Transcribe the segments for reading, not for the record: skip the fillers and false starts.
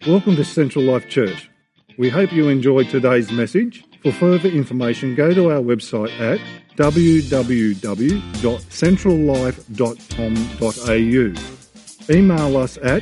Welcome to Central Life Church. We hope you enjoyed today's message. For further information, go to our website at www.centrallife.com.au. Email us at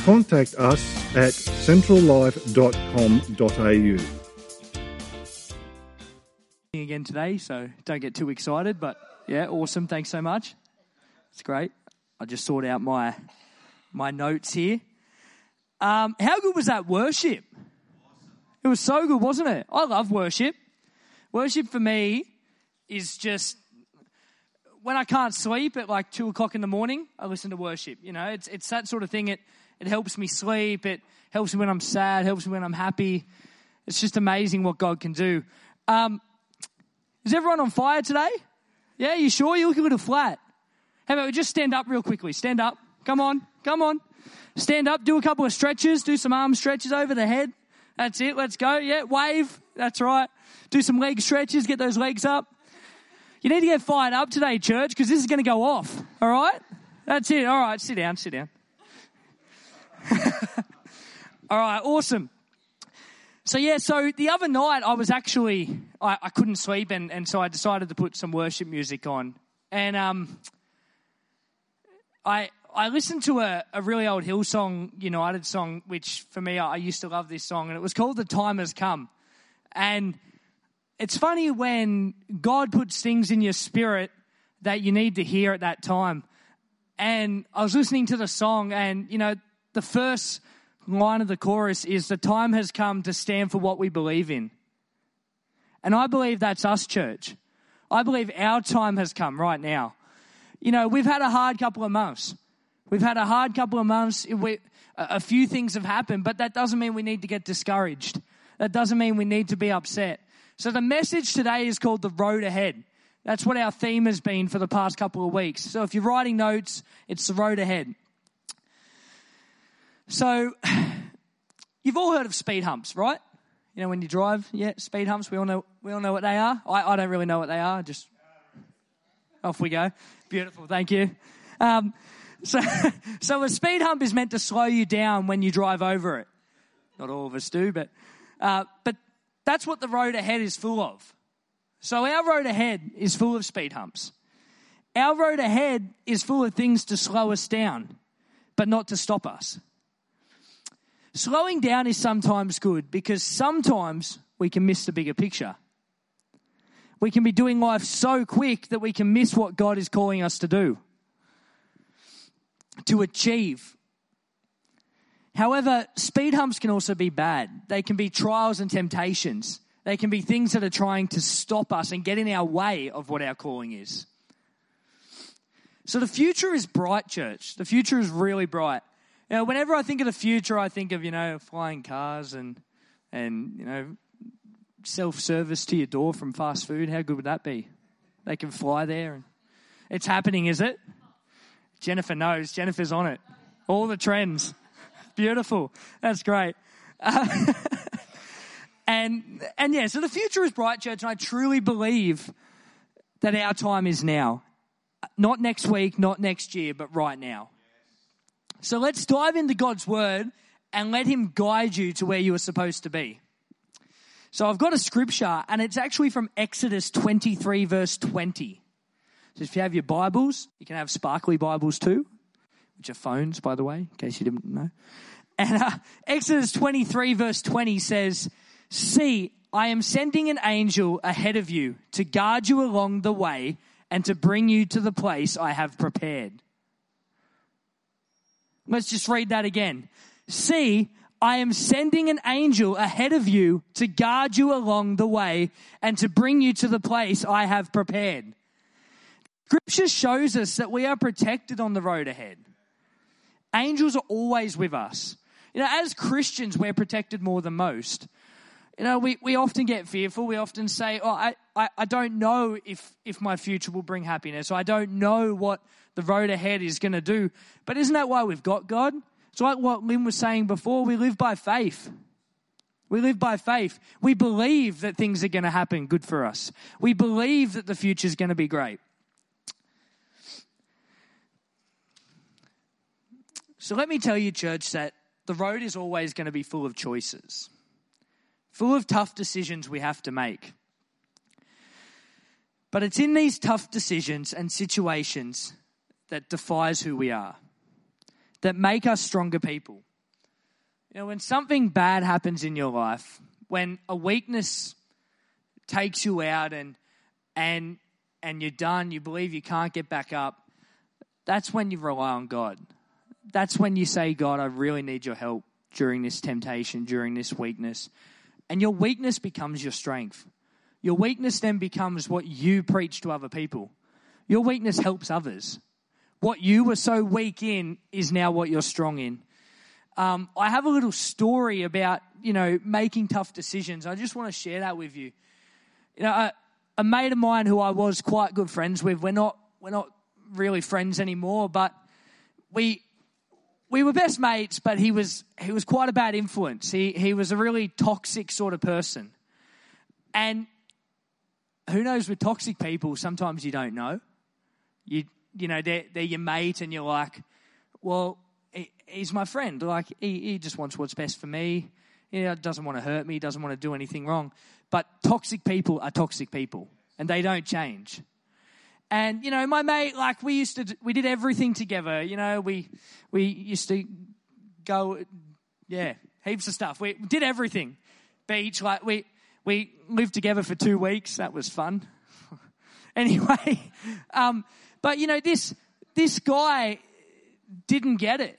contactus@centrallife.com.au. Again today, so don't get too excited, but yeah, awesome. Thanks so much. It's great. I just sort out my notes here. How good was that worship? It was so good, wasn't it? I love worship. Worship for me is just when I can't sleep at like 2 o'clock in the morning, I listen to worship. You know, it's that sort of thing. It helps me sleep. It helps me when I'm sad. Helps me when I'm happy. It's just amazing what God can do. Is everyone on fire today? Yeah, you sure? You look a little flat. How about we just stand up real quickly? Stand up. Come on. Stand up. Do a couple of stretches. Do some arm stretches over the head. That's it. Let's go. Yeah, wave. That's right. Do some leg stretches. Get those legs up. You need to get fired up today, church, because this is going to go off. All right? That's it. All right, sit down. All right, awesome. So the other night I was actually, I couldn't sleep, and so I decided to put some worship music on. And I listened to a really old Hillsong United song, which for me, I used to love this song, and it was called The Time Has Come. And it's funny when God puts things in your spirit that you need to hear at that time. And I was listening to the song, and, the first line of the chorus is, the time has come to stand for what we believe in. And I believe that's us, church. I believe our time has come right now. We've had a hard couple of months. A few things have happened, but that doesn't mean we need to get discouraged. That doesn't mean we need to be upset. So the message today is called The Road Ahead. That's what our theme has been for the past couple of weeks. So if you're writing notes, it's the road ahead. So you've all heard of speed humps, right? When you drive, speed humps, we all know what they are. I don't really know what they are, just off we go. Beautiful, thank you. So a speed hump is meant to slow you down when you drive over it. Not all of us do, but that's what the road ahead is full of. So our road ahead is full of speed humps. Our road ahead is full of things to slow us down, but not to stop us. Slowing down is sometimes good because sometimes we can miss the bigger picture. We can be doing life so quick that we can miss what God is calling us to do, to achieve. However, speed humps can also be bad. They can be trials and temptations. They can be things that are trying to stop us and get in our way of what our calling is. So the future is bright, church. The future is really bright. Whenever I think of the future, I think of, flying cars and self-service to your door from fast food. How good would that be? They can fly there. And it's happening, is it? Jennifer knows. Jennifer's on it. All the trends. Beautiful. That's great. So the future is bright, church, and I truly believe that our time is now. Not next week, not next year, but right now. So let's dive into God's word and let him guide you to where you are supposed to be. So I've got a scripture, and it's actually from Exodus 23, verse 20. So if you have your Bibles, you can have sparkly Bibles too, which are phones, by the way, in case you didn't know. And Exodus 23, verse 20 says, "See, I am sending an angel ahead of you to guard you along the way and to bring you to the place I have prepared." Let's just read that again. "See, I am sending an angel ahead of you to guard you along the way and to bring you to the place I have prepared." Scripture shows us that we are protected on the road ahead. Angels are always with us. As Christians, we're protected more than most. We often get fearful. We often say, I don't know if my future will bring happiness. Or I don't know what the road ahead is going to do. But isn't that why we've got God? It's like what Lynn was saying before. We live by faith. We live by faith. We believe that things are going to happen good for us. We believe that the future is going to be great. So let me tell you, church, that the road is always going to be full of choices, full of tough decisions we have to make. But it's in these tough decisions and situations that defines who we are, that make us stronger people. You know, when something bad happens in your life, when a weakness takes you out and you're done, you believe you can't get back up, that's when you rely on God. That's when you say, God, I really need your help during this temptation, during this weakness. And your weakness becomes your strength. Your weakness then becomes what you preach to other people. Your weakness helps others. What you were so weak in is now what you're strong in. I have a little story about, making tough decisions. I just want to share that with you. A mate of mine who I was quite good friends with, we're not really friends anymore, but we were best mates, but he was quite a bad influence. He was a really toxic sort of person. And who knows, with toxic people, sometimes you don't know. They're your mate and you're like, well, he's my friend. Like, he just wants what's best for me. Doesn't want to hurt me, doesn't want to do anything wrong. But toxic people are toxic people, and they don't change. And, my mate, like, we did everything together. We used to go, heaps of stuff. We did everything. Beach, like, we lived together for 2 weeks. That was fun. Anyway, but, this guy didn't get it.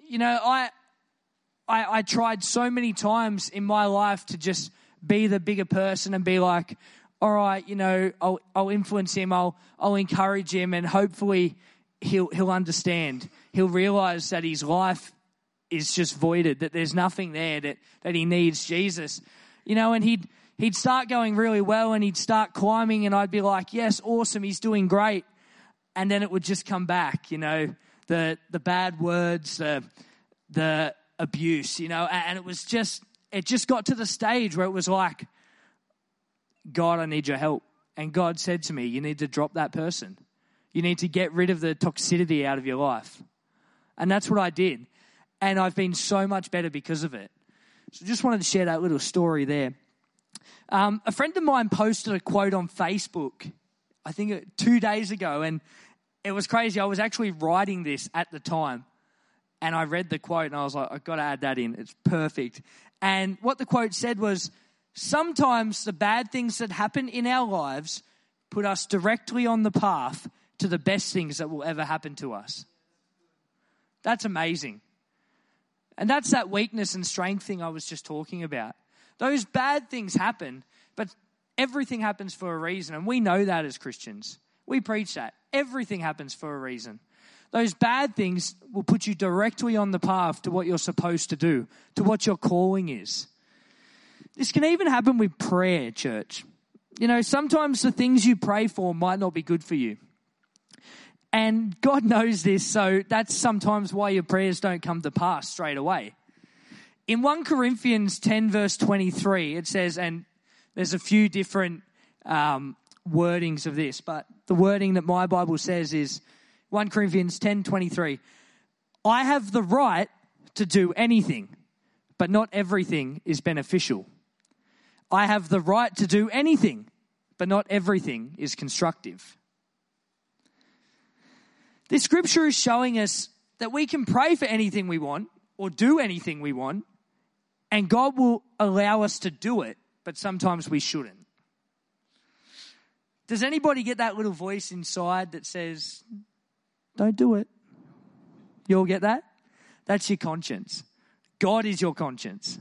I tried so many times in my life to just be the bigger person and be like, all right, I'll influence him, I'll encourage him, and hopefully he'll understand. He'll realize that his life is just voided, that there's nothing there, that he needs Jesus. And he'd start going really well and he'd start climbing and I'd be like, yes, awesome, he's doing great. And then it would just come back, the bad words, the abuse, and it just got to the stage where it was like, God, I need your help. And God said to me, you need to drop that person. You need to get rid of the toxicity out of your life. And that's what I did. And I've been so much better because of it. So just wanted to share that little story there. A friend of mine posted a quote on Facebook, I think 2 days ago, and it was crazy. I was actually writing this at the time, and I read the quote, and I was like, I've got to add that in. It's perfect. And what the quote said was, sometimes the bad things that happen in our lives put us directly on the path to the best things that will ever happen to us. That's amazing. And that's that weakness and strength thing I was just talking about. Those bad things happen, but everything happens for a reason. And we know that as Christians. We preach that. Everything happens for a reason. Those bad things will put you directly on the path to what you're supposed to do, to what your calling is. This can even happen with prayer, church. Sometimes the things you pray for might not be good for you. And God knows this, so that's sometimes why your prayers don't come to pass straight away. In 1 Corinthians 10 verse 23, it says, and there's a few different wordings of this, but the wording that my Bible says is 1 Corinthians 10:23. I have the right to do anything, but not everything is beneficial. I have the right to do anything, but not everything is constructive. This scripture is showing us that we can pray for anything we want or do anything we want, and God will allow us to do it, but sometimes we shouldn't. Does anybody get that little voice inside that says, don't do it? You all get that? That's your conscience. God is your conscience.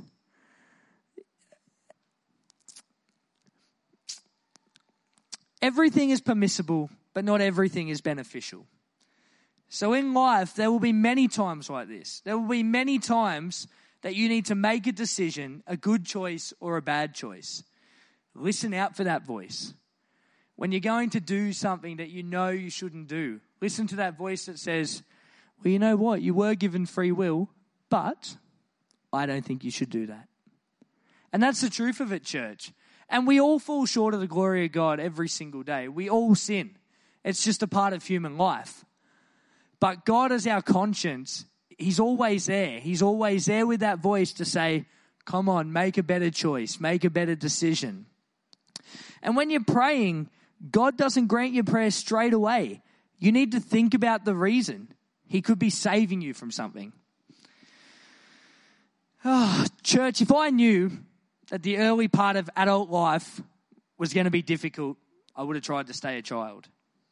Everything is permissible, but not everything is beneficial. So in life, there will be many times like this. There will be many times that you need to make a decision, a good choice or a bad choice. Listen out for that voice. When you're going to do something that you know you shouldn't do, listen to that voice that says, well, you know what? You were given free will, but I don't think you should do that. And that's the truth of it, church. And we all fall short of the glory of God every single day. We all sin. It's just a part of human life. But God, as our conscience, He's always there. He's always there with that voice to say, come on, make a better choice, make a better decision. And when you're praying, God doesn't grant your prayer straight away. You need to think about the reason. He could be saving you from something. Oh, church, if I knew that the early part of adult life was going to be difficult, I would have tried to stay a child.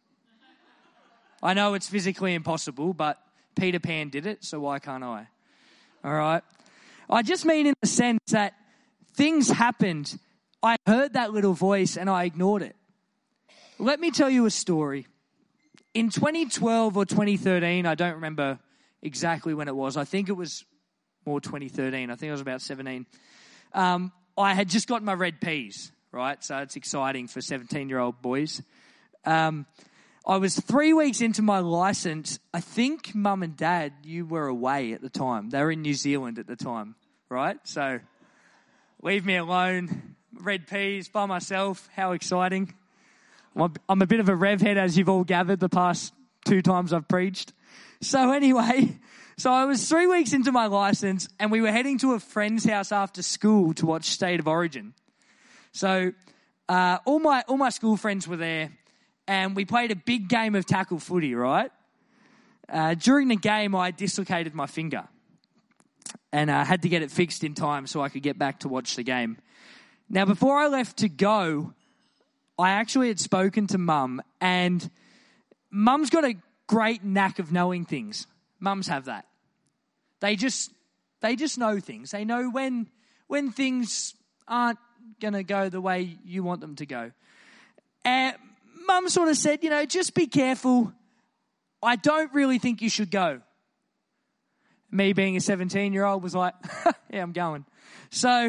I know it's physically impossible, but Peter Pan did it, so why can't I? All right? I just mean in the sense that things happened. I heard that little voice and I ignored it. Let me tell you a story. In 2012 or 2013, I don't remember exactly when it was. I think it was more 2013. I think I was about 17. I had just gotten my red Ps, right? So it's exciting for 17-year-old boys. I was 3 weeks into my license. I think Mum and Dad, you were away at the time. They were in New Zealand at the time, right? So leave me alone. Red Ps by myself. How exciting. I'm a bit of a rev head, as you've all gathered the past 2 times I've preached. So anyway, I was 3 weeks into my license and we were heading to a friend's house after school to watch State of Origin. So all my school friends were there and we played a big game of tackle footy, right? During the game, I dislocated my finger and I had to get it fixed in time so I could get back to watch the game. Now, before I left to go, I actually had spoken to Mum, and Mum's got a great knack of knowing things. Mums have that. They just know things. They know when things aren't going to go the way you want them to go. And Mum sort of said, just be careful. I don't really think you should go. Me being a 17-year-old was like, yeah, I'm going. So,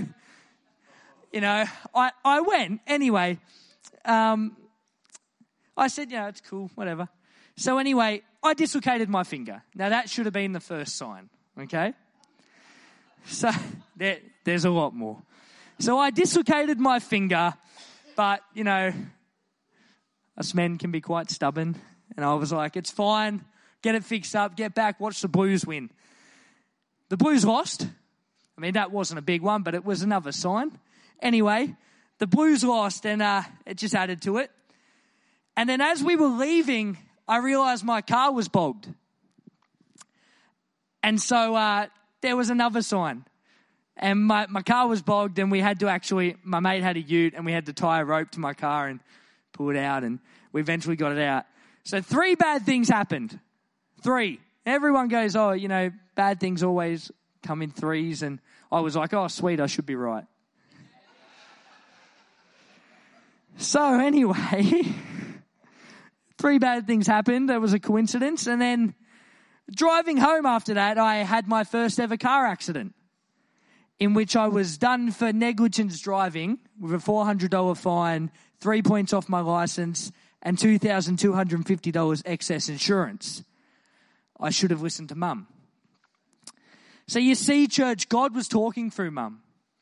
I went anyway. I said, it's cool, whatever. So anyway, I dislocated my finger. Now that should have been the first sign, okay? So there's a lot more. So I dislocated my finger, but, us men can be quite stubborn. And I was like, it's fine, get it fixed up, get back, watch the Blues win. The Blues lost. I mean, that wasn't a big one, but it was another sign. Anyway, the Blues lost, and it just added to it. And then as we were leaving, I realised my car was bogged. And so there was another sign. And my car was bogged, and we had to my mate had a ute, and we had to tie a rope to my car and pull it out, and we eventually got it out. So 3 bad things happened. 3. Everyone goes, bad things always come in 3s. And I was like, oh, sweet, I should be right. So anyway, 3 bad things happened. There was a coincidence. And then driving home after that, I had my first ever car accident in which I was done for negligence driving with a $400 fine, 3 points off my license, and $2,250 excess insurance. I should have listened to Mum. So you see, church, God was talking through Mum.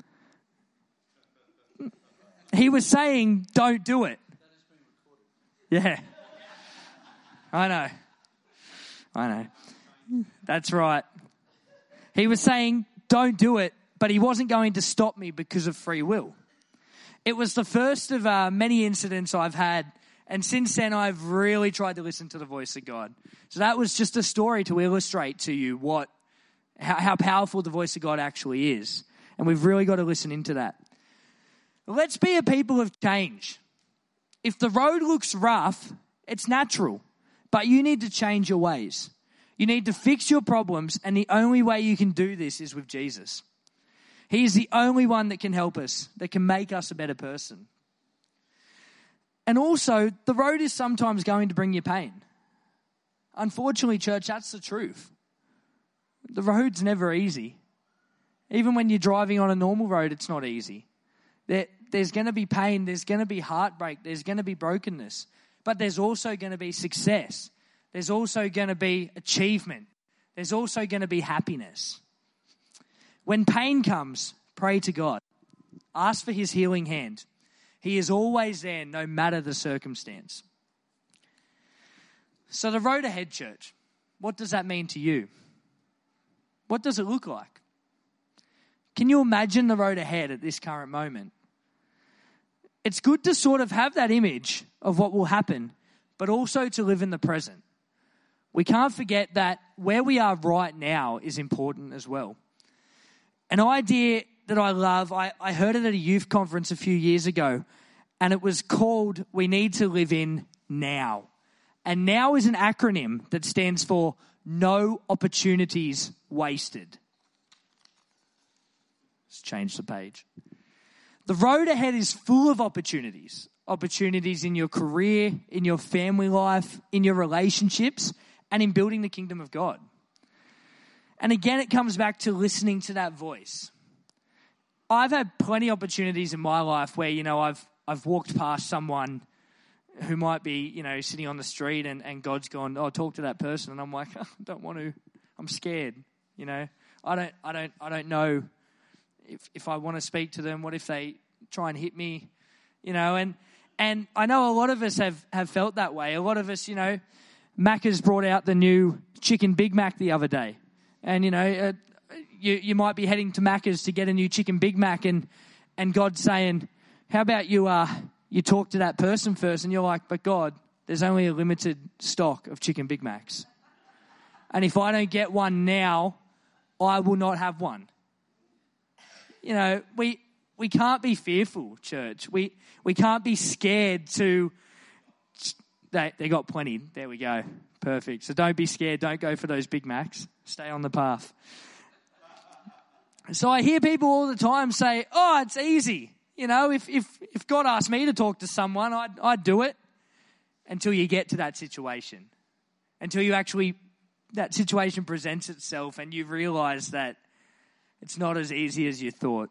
He was saying, don't do it. Yeah. I know. That's right. He was saying, don't do it, but he wasn't going to stop me because of free will. It was the first of many incidents I've had, and since then I've really tried to listen to the voice of God. So that was just a story to illustrate to you how powerful the voice of God actually is. And we've really got to listen into that. Let's be a people of change. If the road looks rough, it's natural, but you need to change your ways. You need to fix your problems, and the only way you can do this is with Jesus. He is the only one that can help us, that can make us a better person. And also, the road is sometimes going to bring you pain. Unfortunately, church, that's the truth. The road's never easy. Even when you're driving on a normal road, it's not easy. There's going to be pain, there's going to be heartbreak, there's going to be brokenness, but there's also going to be success. There's also going to be achievement. There's also going to be happiness. When pain comes, pray to God. Ask for his healing hand. He is always there, no matter the circumstance. So the road ahead, church, what does that mean to you? What does it look like? Can you imagine the road ahead at this current moment? It's good to sort of have that image of what will happen, but also to live in the present. We can't forget that where we are right now is important as well. An idea that I love, I heard it at a youth conference a few years ago, and it was called We Need to Live in Now. And NOW is an acronym that stands for No Opportunities Wasted. Let's change the page. The road ahead is full of opportunities. Opportunities in your career, in your family life, in your relationships, and in building the kingdom of God. And again, it comes back to listening to that voice. I've had plenty of opportunities in my life where, I've walked past someone who might be, sitting on the street and God's gone, oh, talk to that person. And I'm like, I don't want to. I'm scared. I don't know if I want to speak to them. What if they try and hit me? And I know a lot of us have felt that way. A lot of us, Macca's brought out the new chicken Big Mac the other day. And, you might be heading to Macca's to get a new chicken Big Mac and God's saying, how about you talk to that person first? And you're like, but God, there's only a limited stock of chicken Big Macs. And if I don't get one now, I will not have one. We can't be fearful, church. We can't be scared to... They got plenty. There we go. Perfect. So don't be scared. Don't go for those Big Macs. Stay on the path. So I hear people all the time say, oh, it's easy. If God asked me to talk to someone, I'd do it, until you get to that situation. Until that situation presents itself and you realize that it's not as easy as you thought.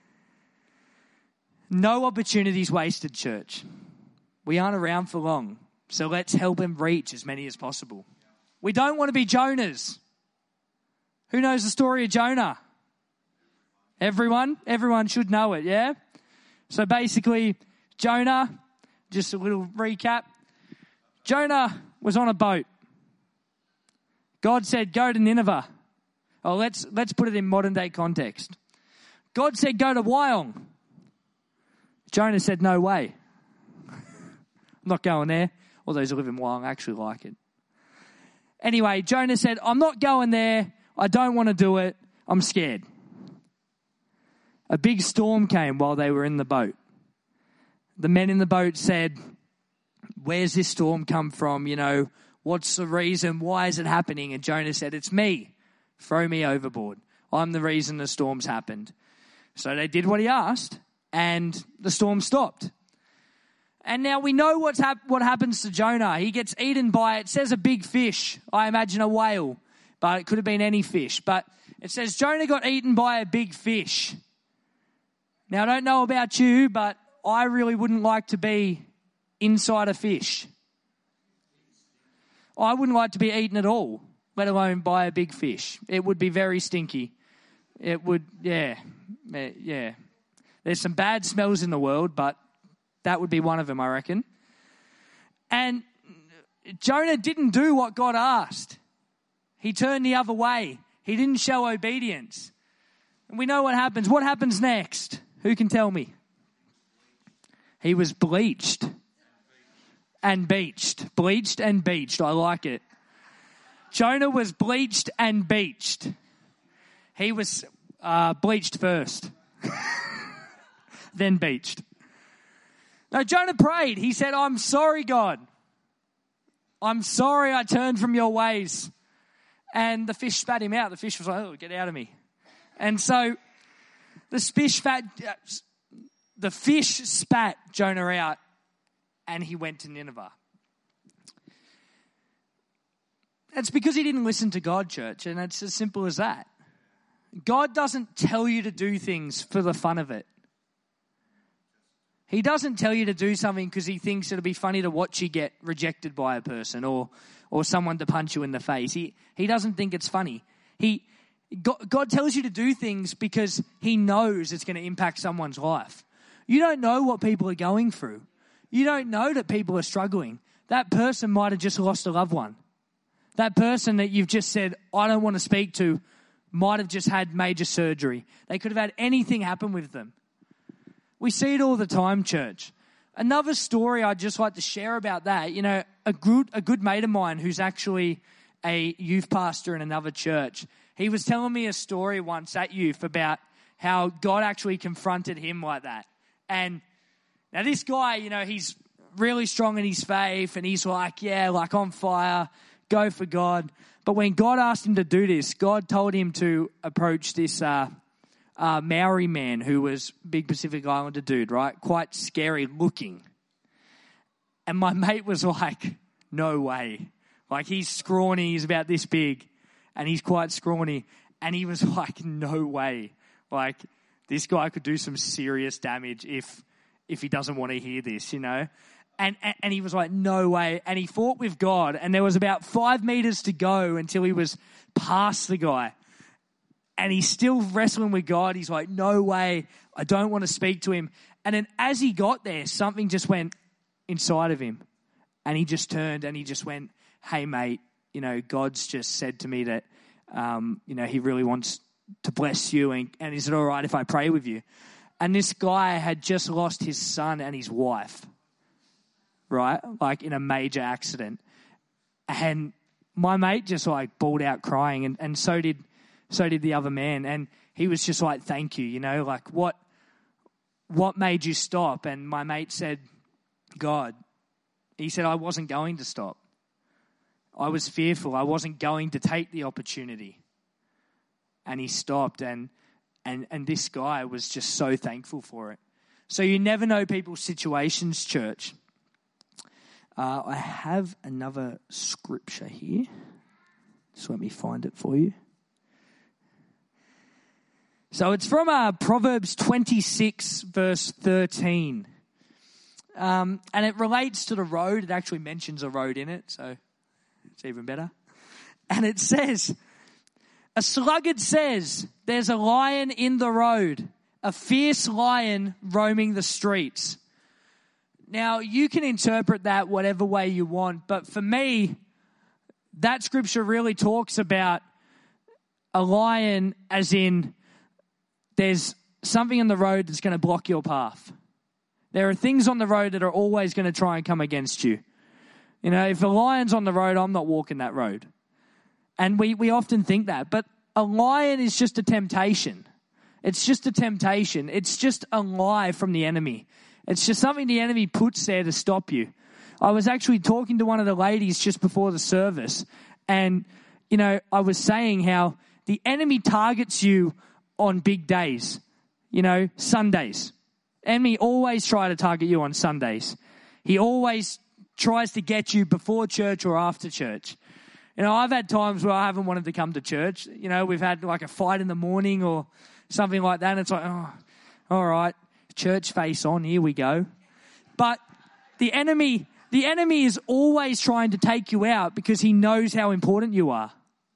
No opportunities wasted, church. We aren't around for long. So let's help him reach as many as possible. We don't want to be Jonahs. Who knows the story of Jonah? Everyone? Everyone should know it, yeah? So basically, Jonah, just a little recap. Jonah was on a boat. God said, go to Nineveh. Oh, let's put it in modern day context. God said, go to Wyong. Jonah said, no way. I'm not going there. All those who live in Wyong actually like it. Anyway, Jonah said, I'm not going there. I don't want to do it. I'm scared. A big storm came while they were in the boat. The men in the boat said, where's this storm come from? What's the reason? Why is it happening? And Jonah said, it's me. Throw me overboard. I'm the reason the storm's happened. So they did what he asked, and the storm stopped. And now we know what happens to Jonah. He gets eaten by, it says a big fish. I imagine a whale, but it could have been any fish. But it says Jonah got eaten by a big fish. Now, I don't know about you, but I really wouldn't like to be inside a fish. I wouldn't like to be eaten at all, let alone by a big fish. It would be very stinky. It would, yeah. There's some bad smells in the world, but that would be one of them, I reckon. And Jonah didn't do what God asked. He turned the other way. He didn't show obedience. And we know what happens. What happens next? Who can tell me? He was bleached and beached. Bleached and beached. I like it. Jonah was bleached and beached. He was bleached first. Then beached. No, Jonah prayed. He said, I'm sorry, God. I'm sorry I turned from your ways. And the fish spat him out. The fish was like, oh, get out of me. And so the fish spat Jonah out, and he went to Nineveh. It's because he didn't listen to God, church, and it's as simple as that. God doesn't tell you to do things for the fun of it. He doesn't tell you to do something because he thinks it'll be funny to watch you get rejected by a person or someone to punch you in the face. He doesn't think it's funny. God tells you to do things because he knows it's going to impact someone's life. You don't know what people are going through. You don't know that people are struggling. That person might have just lost a loved one. That person that you've just said, I don't want to speak to, might have just had major surgery. They could have had anything happen with them. We see it all the time, church. Another story I'd just like to share about that, you know, a good mate of mine who's actually a youth pastor in another church, he was telling me a story once at youth about how God actually confronted him like that. And now this guy, you know, he's really strong in his faith and he's like, yeah, like on fire, go for God. But when God asked him to do this, God told him to approach this Maori man who was big Pacific Islander dude, right? Quite scary looking. And my mate was like, no way. Like, he's scrawny, he's about this big, and he's quite scrawny. And he was like, no way. Like, this guy could do some serious damage if he doesn't want to hear this, you know? And he was like, no way. And he fought with God, and there was about 5 meters to go until he was past the guy. And he's still wrestling with God. He's like, no way. I don't want to speak to him. And then as he got there, something just went inside of him. And he just turned and he just went, hey, mate, you know, God's just said to me that, you know, he really wants to bless you. And is it all right if I pray with you? And this guy had just lost his son and his wife, right? Like in a major accident. And my mate just like bawled out crying, and so did the other man. And he was just like, thank you, you know, like what made you stop? And my mate said, God. He said, I wasn't going to stop. I was fearful. I wasn't going to take the opportunity. And he stopped, and this guy was just so thankful for it. So you never know people's situations, church. I have another scripture here. Just let me find it for you. So it's from Proverbs 26, verse 13. And it relates to the road. It actually mentions a road in it, so it's even better. And it says, a sluggard says, there's a lion in the road, a fierce lion roaming the streets. Now, you can interpret that whatever way you want, but for me, that scripture really talks about a lion as in there's something in the road that's going to block your path. There are things on the road that are always going to try and come against you. You know, if a lion's on the road, I'm not walking that road. And we often think that. But a lion is just a temptation. It's just a temptation. It's just a lie from the enemy. It's just something the enemy puts there to stop you. I was actually talking to one of the ladies just before the service. And, you know, I was saying how the enemy targets you on big days. You know, Sundays. Enemy always try to target you on Sundays. He always tries to get you before church or after church. You know, I've had times where I haven't wanted to come to church. You know, we've had like a fight in the morning or something like that. And it's like, oh, all right, church face on, here we go. But the enemy is always trying to take you out because he knows how important you are.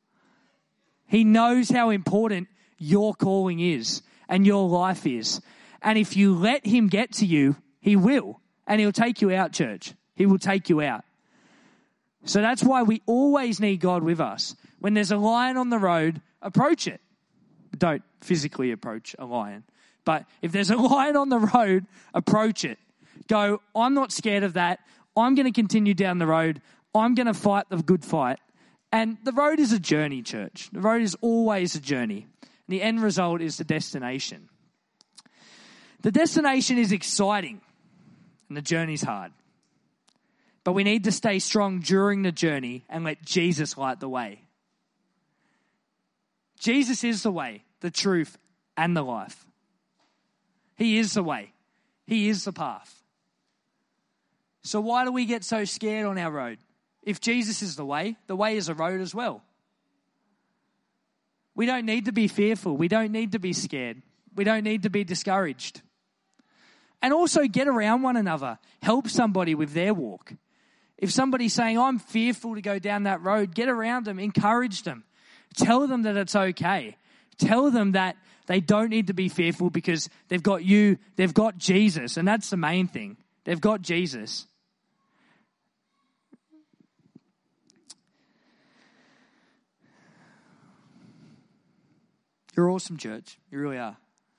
He knows how important your calling is and your life is. And if you let him get to you, he will. And he'll take you out, church. He will take you out. So that's why we always need God with us. When there's a lion on the road, approach it. Don't physically approach a lion. But if there's a lion on the road, approach it. Go, I'm not scared of that. I'm going to continue down the road. I'm going to fight the good fight. And the road is a journey, church. The road is always a journey. And the end result is the destination. The destination is exciting and the journey's hard. But we need to stay strong during the journey and let Jesus light the way. Jesus is the way, the truth, and the life. He is the way. He is the path. So why do we get so scared on our road? If Jesus is the way is a road as well. We don't need to be fearful. We don't need to be scared. We don't need to be discouraged. And also get around one another. Help somebody with their walk. If somebody's saying, I'm fearful to go down that road, get around them, encourage them. Tell them that it's okay. Tell them that they don't need to be fearful because they've got you, they've got Jesus, and that's the main thing. They've got Jesus. You're awesome, church. You really are.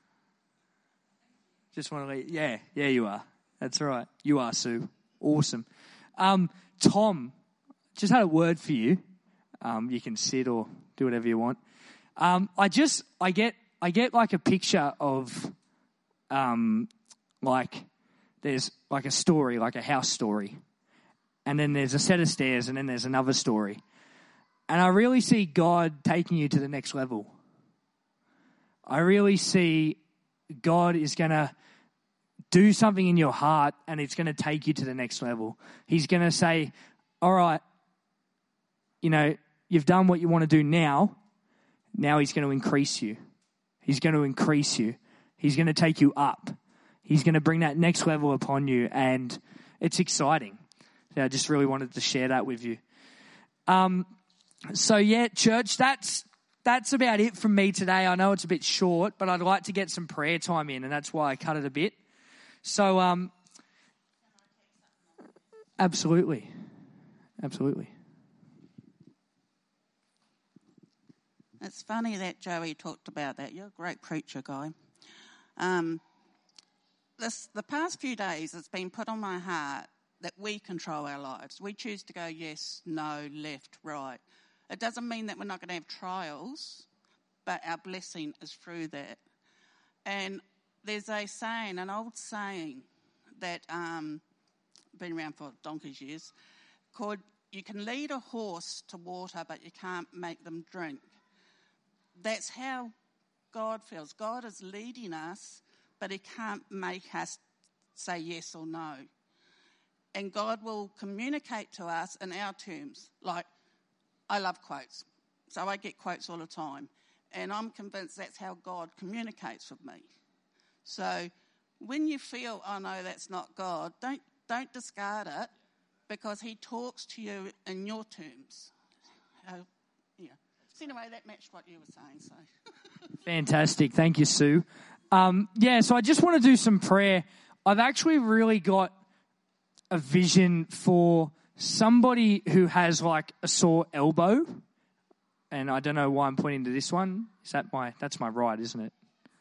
Just want to yeah, you are. That's right. You are, Sue. Awesome. Tom, just had a word for you. You can sit or do whatever you want. I get like a picture of, like there's like a story, like a house story, and then there's a set of stairs, and then there's another story, and I really see God taking you to the next level. I really see God is going to do something in your heart, and it's going to take you to the next level. He's going to say, all right, you've done what you want to do now. Now he's going to increase you. He's going to increase you. He's going to take you up. He's going to bring that next level upon you, and it's exciting. So I just really wanted to share that with you. So yeah, church, that's about it from me today. I know it's a bit short, but I'd like to get some prayer time in, and that's why I cut it a bit. So, absolutely. It's funny that Joey talked about that. You're a great preacher, Guy. The past few days, it's been put on my heart that we control our lives. We choose to go yes, no, left, right. It doesn't mean that we're not going to have trials, but our blessing is through that. And there's a saying, an old saying that been around for donkey's years, called, you can lead a horse to water, but you can't make them drink. That's how God feels. God is leading us, but he can't make us say yes or no. And God will communicate to us in our terms. Like, I love quotes, so I get quotes all the time. And I'm convinced that's how God communicates with me. So when you feel, oh no, that's not God, don't discard it, because he talks to you in your terms. Yeah. So anyway, that matched what you were saying. So Fantastic. Thank you, Sue. So I just want to do some prayer. I've actually really got a vision for somebody who has like a sore elbow. And I don't know why I'm pointing to this one. That's my right, isn't it?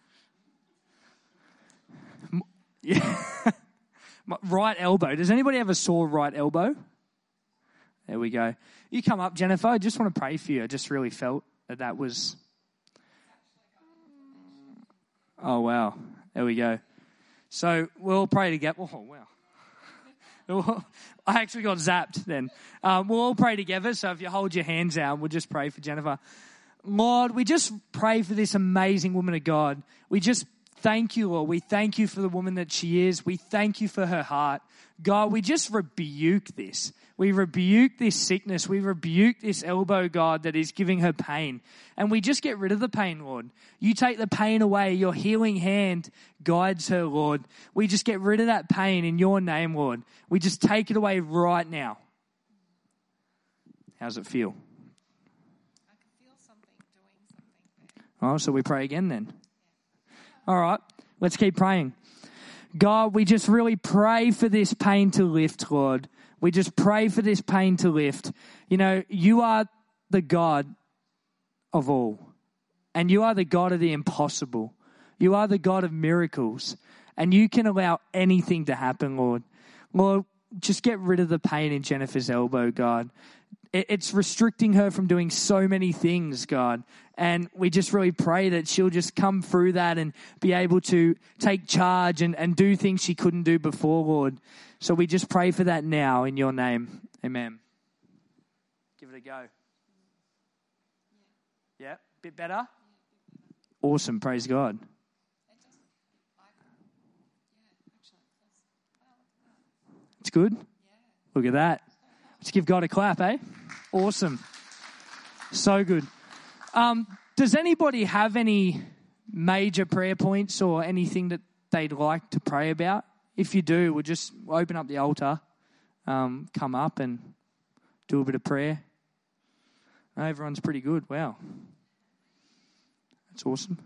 Yeah. My right elbow. Does anybody have a sore right elbow? There we go. You come up, Jennifer. I just want to pray for you. I just really felt that was... Oh, wow. There we go. So we'll pray together. Oh, wow. I actually got zapped then. We'll all pray together. So if you hold your hands out, we'll just pray for Jennifer. Lord, we just pray for this amazing woman of God. We just thank you, Lord. We thank you for the woman that she is. We thank you for her heart. God, we just rebuke this. We rebuke this sickness. We rebuke this elbow, God, that is giving her pain. And we just get rid of the pain, Lord. You take the pain away. Your healing hand guides her, Lord. We just get rid of that pain in your name, Lord. We just take it away right now. How's it feel? I can feel something doing something there. Oh, so we pray again then. All right, let's keep praying. God, we just really pray for this pain to lift, Lord. We just pray for this pain to lift. You know, you are the God of all. And you are the God of the impossible. You are the God of miracles. And you can allow anything to happen, Lord. Lord, just get rid of the pain in Jennifer's elbow, God. It's restricting her from doing so many things, God. And we just really pray that she'll just come through that and be able to take charge and do things she couldn't do before, Lord. So we just pray for that now in your name. Amen. Give it a go. Yeah, bit better? Awesome, praise God. It's good? Look at that. Let's give God a clap, eh? Awesome. So good. Does anybody have any major prayer points or anything that they'd like to pray about? If you do, we'll just open up the altar, come up and do a bit of prayer. Everyone's pretty good. Wow. That's awesome.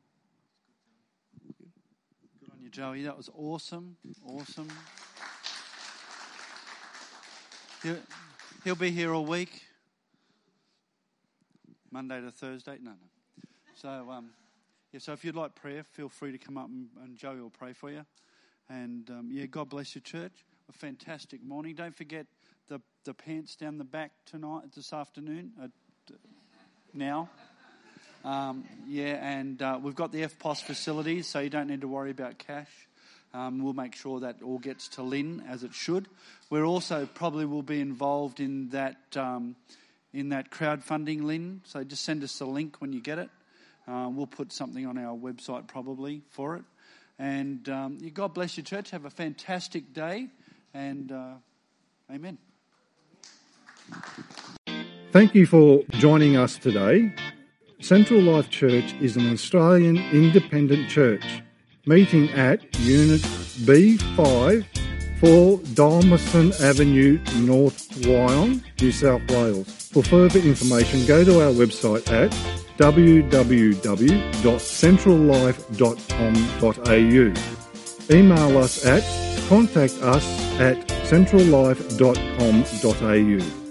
Good on you, Joey. That was awesome. Awesome. He'll be here all week. Monday to Thursday. No. So, so if you'd like prayer, feel free to come up and Joey will pray for you. And, God bless your church. A fantastic morning. Don't forget the pants down the back this afternoon, now. We've got the FPOS facilities, so you don't need to worry about cash. We'll make sure that all gets to Lynn as it should. We're also probably will be involved in that crowdfunding, Lynn. So just send us a link when you get it. We'll put something on our website probably for it. And God bless your church. Have a fantastic day. And amen. Thank you for joining us today. Central Life Church is an Australian independent church meeting at Unit B5, 4 Dalmaston Avenue, North Wyong, New South Wales. For further information, go to our website at www.centrallife.com.au. Email us at contactus@centrallife.com.au.